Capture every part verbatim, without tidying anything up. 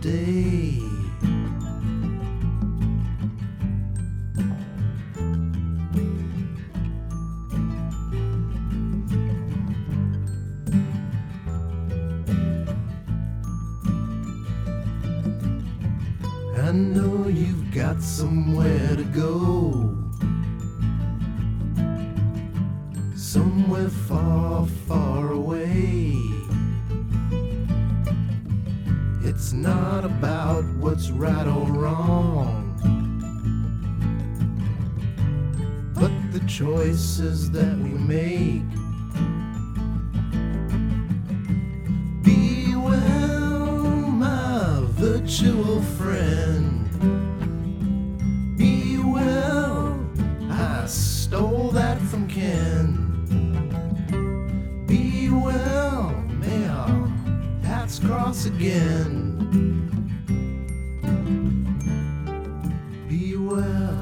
day. I know you've got somewhere to go, somewhere far, far away. It's not about what's right or wrong, but the choices that we make. Be well, my virtual friend. Be well, I stole that from Ken. Be well, may our paths cross again. Be well.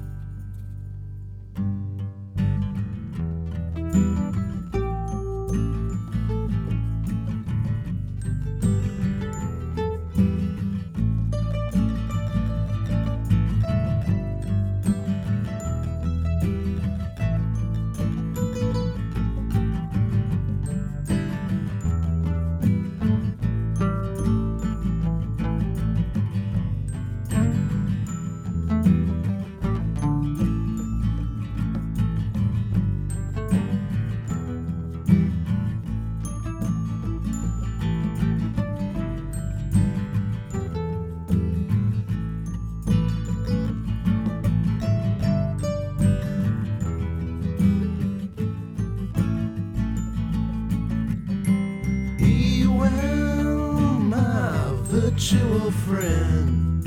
Virtual friend,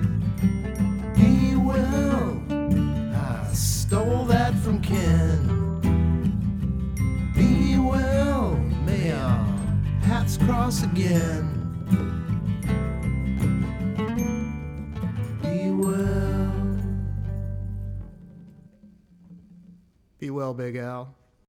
be well, I stole that from Ken. Be well, may our paths cross again. Be well. Be well, Big Al.